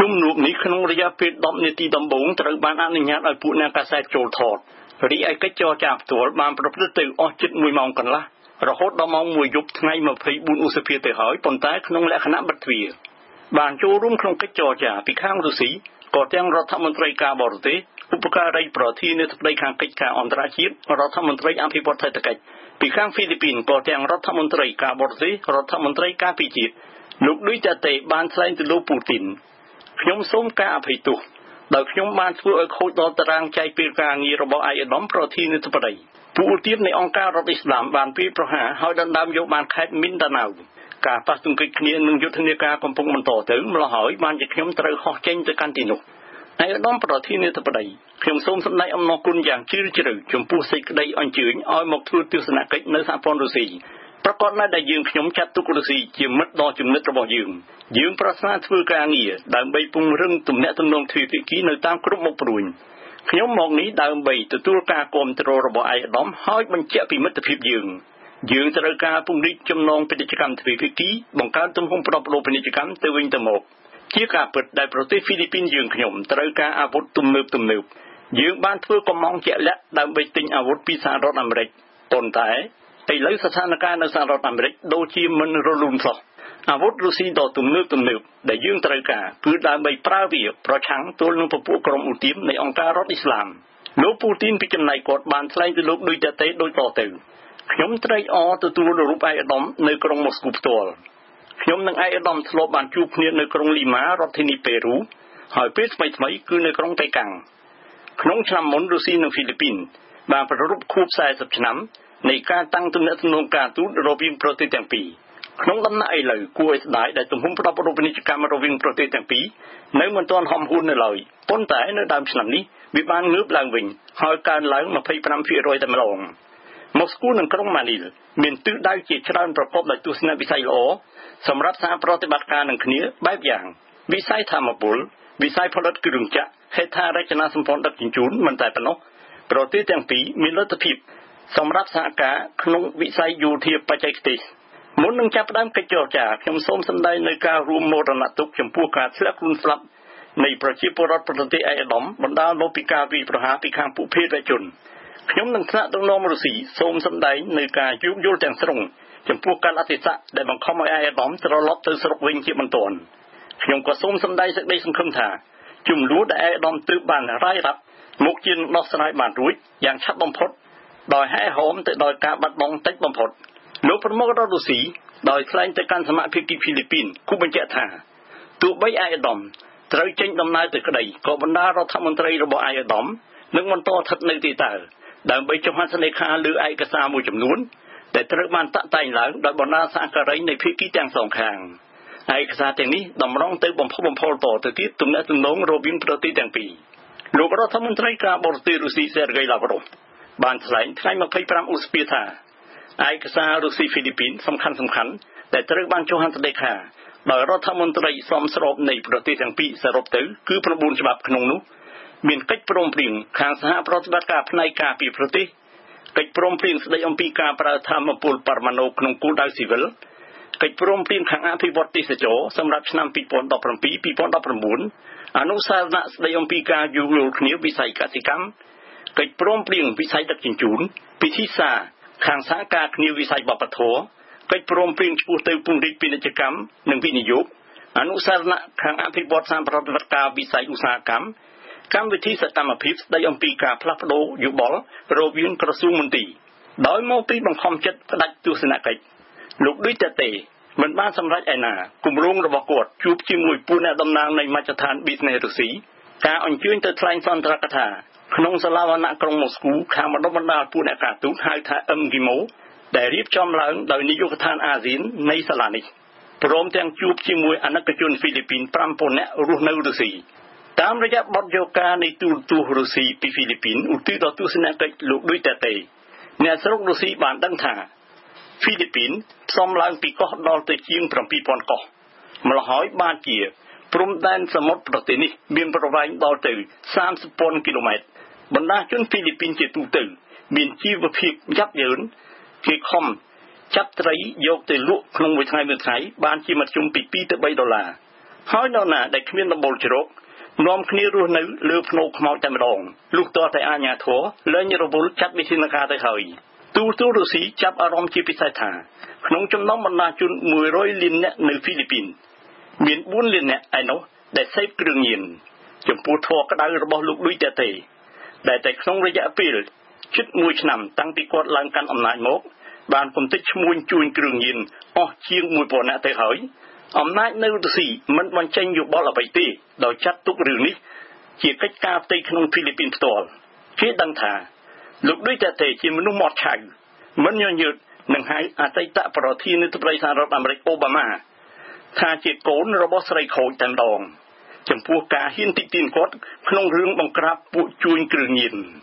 ជំនួបនេះក្នុងរយៈពេល10នាទីដំបូងត្រូវបានអនុញ្ញាតឲ្យពួកអ្នកកាសែតចូលថតរីឯកិច្ចចរចាផ្ទាល់បានប្រព្រឹត្តទៅអស់ជិត1ម៉ោងកន្លះរហូតដល់ម៉ោង1យប់ថ្ងៃ24ឧសភាទៅហើយប៉ុន្តែក្នុងលក្ខណៈបិទទ្វារបានចូលរួមក្នុងកិច្ចចរចាពីខាងរុស្ស៊ីក៏ទាំងរដ្ឋមន្ត្រីការបរទេសឧបការីប្រធានាធិបតីខាងកិច្ចការអន្តរជាតិរដ្ឋមន្ត្រីអភិវឌ្ឍសេដ្ឋកិច្ចពីខាងហ្វីលីពីនក៏ទាំងរដ្ឋមន្ត្រីការបរទេសរដ្ឋមន្ត្រីការពារជាតិលោកឌុយតាតេបានថ្លែងទៅលោកពូទីនខ្ញុំសូមការអភ័យទោសដោយខ្ញុំបានធ្វើឲ្យខូចដល់តារាងចែកពេលការងាររបស់ឯកឧត្តមប្រធានាធិបតីពួកទៀតនៃអង្គការរដ្ឋអ៊ីស្លាមបានពីប្រហារហើយដណ្ដើមយកបានខេត្តមីនដាណាវការប៉ះទង្គិចគ្នានឹងយុទ្ធនាការកំពុងបន្តទៅម្ល៉េះហើយបានជាខ្ញុំត្រូវហោះចេញទៅកាន់ទីនោះឯកឧត្តមប្រធានាធិបតីខ្ញុំសូមសម្ដែងអំណរគុណយ៉ាងជ្រាលជ្រៅចំពោះសេចក្តីអញ្ជើញឲ្យមកធ្វើទស្សនកិច្ចនៅសហព័ន្ធរុស្ស៊ីប្រកបណាស់ដែលយើងខ្ញុំចាត់ទុករុស្ស៊ីជាមិត្តដ៏ចំណិតរបស់យើងប្រាថ្នាធ្វើការងារដើម្បីពង្រឹងទំនាក់ទំនងទ្វេភាគីនៅតាមគ្រប់មុខព្រួញខ្ញុំមកនេះដើម្បីទទួលការគាំទ្ររបស់ឯកឧត្តមហើយបញ្ជាក់ពីមិត្តភាពយើងត្រូវការពង្រីកចំណងពាណិជ្ជកម្មទ្វេភាគីបង្កើនទំហំផ្ដោតប្ដូរពាណិជ្ជកម្មទៅវិញទៅមកជាការពិតដែលប្រទេសហ្វីលីពីនយើងខ្ញុំត្រូវការអាវុធទំនើបយើងបានធ្វើកំងជាក់លាក់ដើម្បីទិញអាវុធពីសហរដ្ឋអាមេរិកប៉ុន្តែឥឡូវស្ថានភាពនៅសហរដ្ឋអាមេរិកដូចជាមិនរលូនសោះអាវុធរុស្ស៊ីដ៏ទំនើបដែលយើងត្រូវការគឺដើម្បីប្រើវាប្រឆាំងទល់នឹងពពួកក្រុមឧទាមនៃអង្គការរដ្ឋអ៊ីស្លាមលោកពូទីនពីចំណែកគាត់បានថ្លែងទៅលោកដូចតែដូចតទៅខ្ញុំត្រេកអរទទួលរូបឯកឧត្តមនៅក្រុងម៉ូស្គូផ្ទាល់ខ្ញុំនិងឯកឧត្តមធ្លាប់បានជួបគ្នានៅក្រុងលីម៉ារដ្ឋធានីប៉េរូហើយពេលថ្មីគឺនៅក្រុងតេកាំងក្នុងឆ្នាំមុនរុស្ស៊ីនិងហ្វីលីពីនបានប្រារព្ធខួប40ឆ្នាំនៃការតាំងទំនាក់ទំនងការទូតរវាងប្រទេសទាំងពីរក្នុងដំណាក់ឥឡូវគួរឲ្យស្ដាយដែលទំហំផ្ដោតពាណិជ្ជកម្មរវាងប្រទេសទាំងពីរនៅមិនទាន់ហំហួននៅឡើយប៉ុន្តែនៅដើមឆ្នាំនេះវាបានងើបឡើងវិញហើយកើនឡើង 25% តែម្ដងម៉ូស្គូនិងក្រុងម៉ានីលមានទិសដៅជាច្រើនប្រកបដោយទស្សនវិស័យល្អសម្រាប់សហប្រតិបត្តិការនឹងគ្នាបែបយ៉ាងវិស័យធម្មពលវិស័យផលិតគ្រឿងចក្រហេដ្ឋារចនាសម្ព័ន្ធដឹកជញ្ជូនមិនតែប៉ុណ្ណោះប្រទេសទាំងពីរមានលទ្ធភាពសម្រាប់សហការក្នុងវិស័យយោធាបច្ចេកទេសមុននឹងចាប់ផ្ដើមកិច្ចចរចាខ្ញុំសូមសម្ដែងនៅការរួមមរណទុក្ខចំពោះការធ្លាក់ខ្លួនស្លាប់នៃប្រជាពលរដ្ឋប្រទេសឯកឧត្តមបណ្ដាលមកពីការវាយប្រហារពីខាងពួកភេទវជនខ្ញុំនឹងថ្នាក់ដឹកនាំរុស្ស៊ីសូមសម្ដែងនៅការយោគយល់ទាំងស្រុងចំពោះកាលអតិស័កដែលបង្ខំឲ្យឯកឧត្តមត្រឡប់ទៅស្រុកវិញជាបន្ទាន់ខ្ញុំក៏សូមសម្ដែងសេចក្តីសង្ឃឹមថាជំនួសដែលឯកឧត្តមទើបបានរាយរាប់មកជាដោះស្រាយបានរួចយ៉ាងឆាប់បំផុតដោយហែហោមទៅដោយការបាត់បង់តិចបំផុតលោកប្រមុខរដ្ឋរុស្ស៊ីដោយថ្លែងទៅកាន់សមាភិកហ្វីលីពីនគូបញ្ជាក់ថាទោះបីឯកឧត្តមត្រូវចេញដំណើរទៅក្តីក៏បណ្ដារដ្ឋមន្ត្រីរបស់ឯកឧត្តមនឹងបន្តស្ថិតនៅទីតើដើម្បីចុះហត្ថលេខាលើឯកសារមួយចំនួនដែលត្រូវបានតាក់តែងឡើងដោយបណ្ដាសហការីនៃភាគីទាំងសងខាងឯកសារទាំងនេះតម្រង់ទៅបំផុសបំផុលតទៅទៀតទំនាក់ទំនងរវាងប្រទេសទាំងពីរលោករដ្ឋមន្ត្រីការបរទេសរុស្ស៊ីសេរហ្គេយឡាវរ៉ូវបានថ្លែងថ្ងៃ25ឧសភាថាឯកសាររុស្ស៊ីហ្វីលីពីនសំខាន់ដែលត្រូវបានចុះហត្ថលេខាដោយរដ្ឋមន្ត្រីសមស្របនៃប្រទេសទាំងពីរសរុបទៅគឺ9ច្បាប់ក្នុងនោះមានកិច្ចព្រមព្រៀងខាងសហប្រតិបត្តិការផ្នែកការពារប្រទេសកិច្ចព្រមព្រៀងស្តីអំពីការប្រើធម្មពលបរមាណូក្នុងគោលដៅស៊ីវិលកិច្ចព្រមព្រៀងខាងអភិវឌ្ឍទេសចរសម្រាប់ឆ្នាំ2017-2019អនុសារណៈស្តីអំពីការយោគយល់គ្នាវិស័យកសិកម្មកិច្ចព្រមព្រៀងវិស័យដឹកជញ្ជូនពិធីសារខាងសហការគ្នាវិស័យវប្បធម៌កិច្ចព្រមព្រៀងឆ្ពោះទៅពង្រីកពាណិជ្ជកម្មនិងវិនិយោគអនុសារណៈខាងអភិវឌ្ឍសហប្រតិបត្តិការវិស័យឧស្សាហកម្មកម្មវិធីសកម្មភាពស្តីអំពីការផ្លាស់ប្ដូរយោបល់រវាងក្រសួងមន្ទីរដោយមកពីបង្ខំចិត្តផ្ដាច់ទស្សនកិច្ចលោកឌុយតាតេមិនបានសម្រេចឯណាគម្រោងរបស់គាត់ជួបជាមួយពួកអ្នកតំណាងនៃមជ្ឈដ្ឋាន Business រុស្ស៊ីការអញ្ជើញទៅថ្លែងសន្ទរកថាក្នុងសាលាវណ្ណៈក្រុងម៉ូស្គូខាងបណ្ដុះបណ្ដាលពួកអ្នកការទូតហៅថា MGIMO ដែលរៀបចំឡើងដោយនាយកដ្ឋានអាស៊ាននៃសាលានេះព្រមទាំងជួបជាមួយអនុកជនហ្វីលីពីន 5000 នាក់រស់នៅរុស្ស៊ីតាមរយៈបទយកការនៃទូរទស្សន៍រុស្ស៊ីពីហ្វីលីពីនឧទ្ទិសដល់ទស្សនកិច្ចលោកឌុយតាតេអ្នកស្រុករុស្ស៊ីបានដឹងថាហ្វីលីពីនផ្សំឡើងពីកោះដល់ទៅជាង 7000 កោះម្ល៉េះហើយបានជាព្រំដែនសមុទ្រប្រទេសនេះមានប្រវែងដល់ទៅ 30,000 គីឡូម៉ែត្របណ្ដាជនហ្វីលីពីនជាទូទៅមានជីវភាពយ៉ាប់យ៉ឺនគេខំចាប់ត្រីយកទៅលក់ក្នុងមួយថ្ងៃបានជាមធ្យមពី$2 ទៅ$3 ហើយដល់ណាដែលគ្មានដំបូលជ្រកនាំគ្នារស់នៅលើភ្នូខ្មោចតែម្ដងលុះតតែអាញាធរលែងរវល់ចាត់វិធានការទៅហើយទូរុស្ស៊ីចាប់អារម្មណ៍ជាពិសេសថាក្នុងចំណោមបណ្ដាជន100លាននាក់នៅហ្វីលីពីនមាន4លាននាក់ឯណោះដែលសេពគ្រឿងញៀនចំពោះធរក្តៅរបស់លោកឌុយតេដែលតែក្នុងរយៈពេលជិត1ឆ្នាំតាំងពីគាត់ឡើងកាន់អំណាចមកបានកំទេចឈ្មួញជួញគ្រឿងញៀនអស់ជាង 1000 នាក់ទៅហើយអំណាចនៅរុស្ស៊ីមិនបញ្ចេញយោបល់អ្វីទេដោយចាត់ទុករឿងនេះជាកិច្ចការផ្ទៃក្នុងហ្វីលីពីនផ្ទាល់គេដឹងថាលោកឌុយតេជាមនុស្សម៉ត់ឆៅមិនញញើតនឹងហៅអតីតប្រធានាធិបតីសហរដ្ឋអាមេរិកអូបាម៉ាថាជាកូនរបស់ស្រីខូចតែម្ដងចំពោះការហ៊ានតិទៀនគាត់ក្នុងរឿងបង្ក្រាបពួកជួញគ្រឿងញៀន